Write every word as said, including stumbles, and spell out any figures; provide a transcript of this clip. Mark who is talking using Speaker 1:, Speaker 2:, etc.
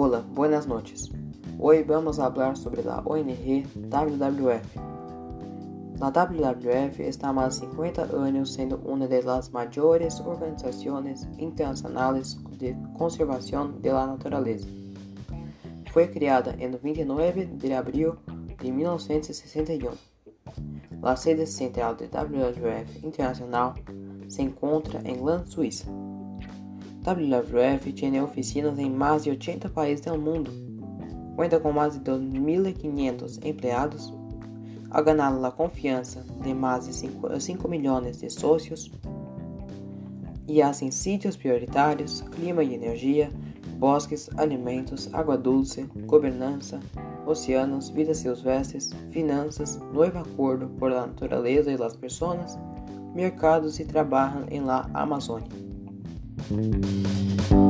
Speaker 1: Hola, buenas noches. Hoy vamos a hablar sobre la O N G W W F. La W W F está há más de cincuenta años siendo una de las mayores organizaciones internacionales de conservación de la naturaleza. Fue creada en veintinueve de abril de mil novecientos sesenta y uno. La sede central de W W F Internacional se encontra en Land, Suiza. W W F tiene oficinas en más de ochenta países del mundo. Cuenta con más de dos mil quinientos empleados. Ha ganado la confianza de más de cinco millones de socios y hace sitios prioritarios, clima y energía, bosques, alimentos, agua dulce, gobernanza, océanos, vida silvestres, finanzas, nuevo acuerdo por la naturaleza y las personas, mercados y trabajan en la Amazonia.